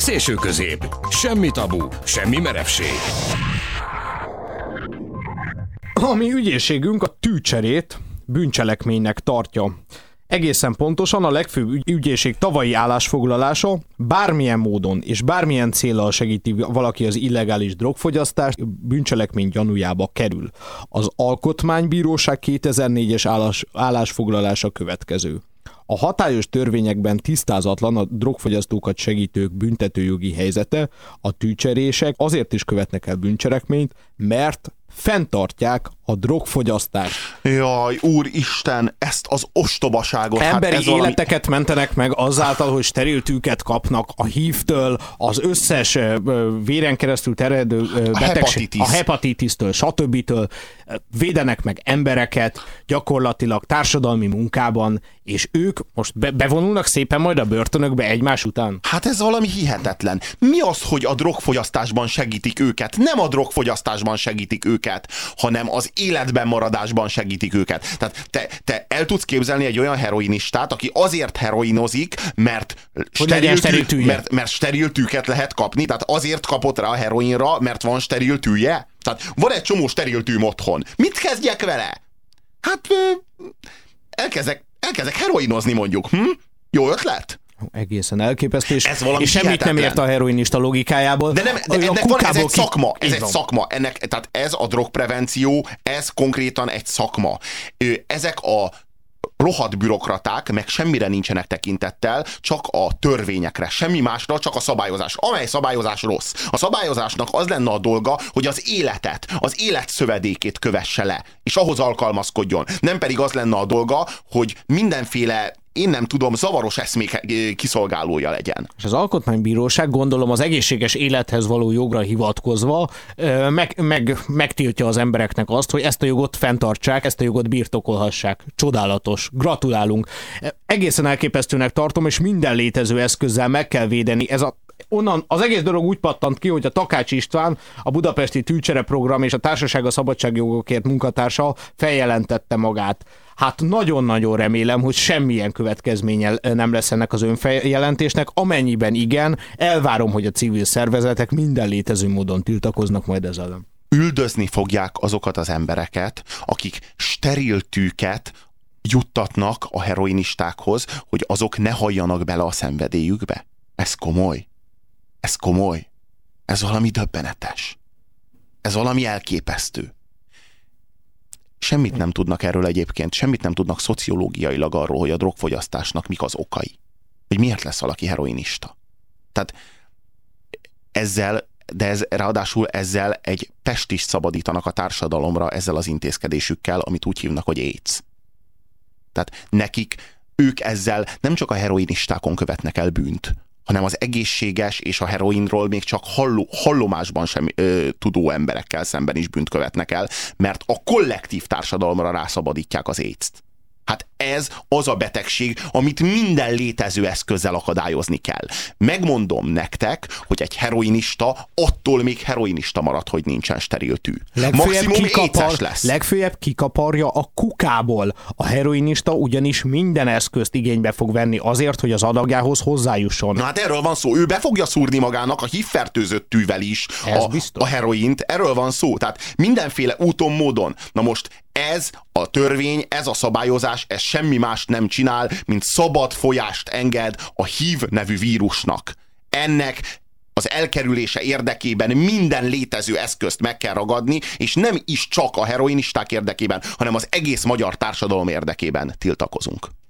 Szélső közép, semmi tabu, semmi merevség. A mi ügyészségünk a tűcserét bűncselekménynek tartja. Egészen pontosan a legfőbb ügyészség tavalyi állásfoglalása: bármilyen módon és bármilyen céllal segíti valaki az illegális drogfogyasztást, bűncselekmény gyanújába kerül. Az Alkotmánybíróság 2004-es állásfoglalása következő: a hatályos törvényekben tisztázatlan a drogfogyasztókat segítők büntetőjogi helyzete, a tűcserések azért is követnek el bűncselekményt, mert fenntartják a drogfogyasztást. Jaj, úristen, ezt az ostobaságot. Emberi életeket mentenek meg azáltal, hogy steril tűket kapnak a HIV-től, az összes véren keresztül terjedő betegség, a hepatitisztől, stb. Védenek meg embereket gyakorlatilag társadalmi munkában, és ők most bevonulnak szépen majd a börtönökbe egymás után? Hát ez valami hihetetlen. Mi az, hogy a drogfogyasztásban segítik őket? Nem a drogfogyasztásban segítik őket, hanem az életben maradásban segítik őket. Tehát te el tudsz képzelni egy olyan heroinistát, aki azért heroinozik, mert steril tűket lehet kapni, tehát azért kapott rá a heroinra, mert van steril tűje? Tehát van egy csomó steril tűm otthon. Mit kezdjek vele? Hát elkezdek heroinozni mondjuk. Jó ötlet? Egészen elképesztő, és semmit hihetetlen. nem ért a heroinista logikájából. De ennek van, ez egy szakma. Ez egy szakma. Tehát ez a drogprevenció, ez konkrétan egy szakma. Ezek a rohadt bürokraták meg semmire nincsenek tekintettel, csak a törvényekre, semmi másra, csak a szabályozás. Amely szabályozás rossz. A szabályozásnak az lenne a dolga, hogy az élet szövedékét kövesse le, és ahhoz alkalmazkodjon. Nem pedig az lenne a dolga, hogy mindenféle, én nem tudom, zavaros eszmék kiszolgálója legyen. És az Alkotmánybíróság, gondolom, az egészséges élethez való jogra hivatkozva megtiltja az embereknek azt, hogy ezt a jogot fenntartsák, ezt a jogot birtokolhassák. Csodálatos. Gratulálunk. Egészen elképesztőnek tartom, és minden létező eszközzel meg kell védeni. Onnan az egész dolog úgy pattant ki, hogy a Takács István, a Budapesti Tűcsere Program és a Társaság a Szabadságjogokért munkatársa feljelentette magát. Hát nagyon-nagyon remélem, hogy semmilyen következménye nem lesz ennek az önfeljelentésnek. Amennyiben igen, elvárom, hogy a civil szervezetek minden létező módon tiltakoznak majd ezzel ellen. Üldözni fogják azokat az embereket, akik steril tűket juttatnak a heroinistákhoz, hogy azok ne halljanak bele a szenvedélyükbe. Ez komoly. Ez komoly. Ez valami döbbenetes. Ez valami elképesztő. Semmit nem tudnak erről egyébként, semmit nem tudnak szociológiailag arról, hogy a drogfogyasztásnak mik az okai. Hogy miért lesz valaki heroinista. Tehát ráadásul ezzel egy pestist szabadítanak a társadalomra ezzel az intézkedésükkel, amit úgy hívnak, hogy AIDS. Tehát ők ezzel nem csak a heroinistákon követnek el bűnt, hanem az egészséges és a heroinról még csak hallomásban sem tudó emberekkel szemben is bűnt követnek el, mert a kollektív társadalomra rászabadítják az AIDS-t. Hát ez az a betegség, amit minden létező eszközzel akadályozni kell. Megmondom nektek, hogy egy heroinista attól még heroinista marad, hogy nincsen steril tű. Maximum AIDS-es lesz. Legfőjebb kikaparja a kukából. A heroinista ugyanis minden eszközt igénybe fog venni azért, hogy az adagjához hozzájusson. Na hát erről van szó. Ő be fogja szúrni magának a HIV-fertőzött tűvel is a heroint. Erről van szó. Tehát mindenféle úton, módon. Na most ez a törvény, ez a szabályozás, ez semmi mást nem csinál, mint szabad folyást enged a HIV nevű vírusnak. Ennek az elkerülése érdekében minden létező eszközt meg kell ragadni, és nem is csak a heroinisták érdekében, hanem az egész magyar társadalom érdekében tiltakozunk.